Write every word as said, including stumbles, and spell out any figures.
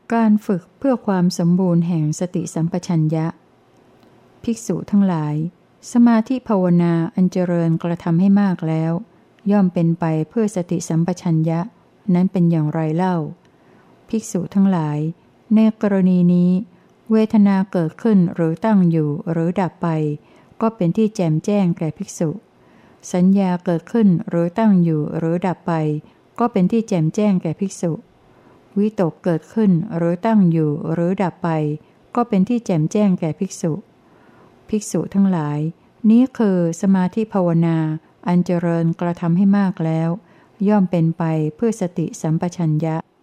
การฝึกเพื่อความสมบูรณ์แห่งสติสัมปชัญญะภิกษุทั้งหลายสมาธิภาวนาอันเจริญกระทำให้มากแล้วย่อมเป็นไปเพื่อสติสัมปชัญญะนั้นเป็นอย่างไรเล่าภิกษุทั้งหลายในกรณีนี้เวทนาเกิดขึ้นหรือตั้งอยู่หรือดับไปก็เป็นที่แจ่มแจ้งแก่ภิกษุสัญญาเกิดขึ้นหรือตั้งอยู่หรือดับไปก็เป็นที่แจ่มแจ้งแก่ภิกษุวิตกเกิดขึ้นหรือตั้งอยู่หรือดับไปก็เป็นที่แจ่มแจ้งแก่ภิกษุภิกษุทั้งหลายนี้คือสมาธิภาวนาอันเจริญกระทำให้มากแล้วย่อมเป็นไปเพื่อสติสัมปชัญญะ